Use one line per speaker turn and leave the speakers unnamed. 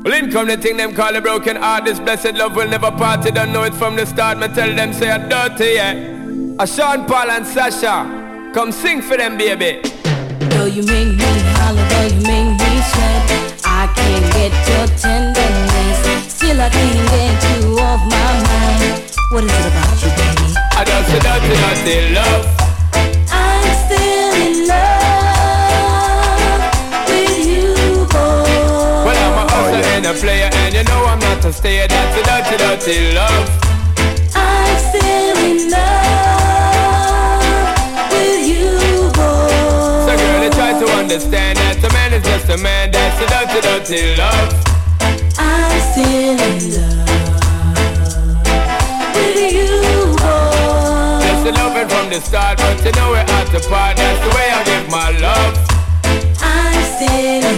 Well, in come the thing them call a broken heart. This blessed love will never part. They don't know it from the start. Me tell them say I'm dirty, yeah. A Sean Paul and Sasha, come sing for them, baby.
Though you make me holler, though you make me sweat, I can't get your tenderness. Still I can't get you off my mind. What is it about you, baby?
I don't say dirty, dirty love.
I'm still in love with you, boy.
Well, I'm a hustler and a player, and you know I'm not a stayer. That's a dirty, dirty love.
I'm still in love with you, boy.
So girl, they try to understand that a man is just a man. That's a dirty, dirty love.
I'm still in love with you, boy.
That's the loving from the start, but you know we're at the part. That's the way I give my love.
I'm still in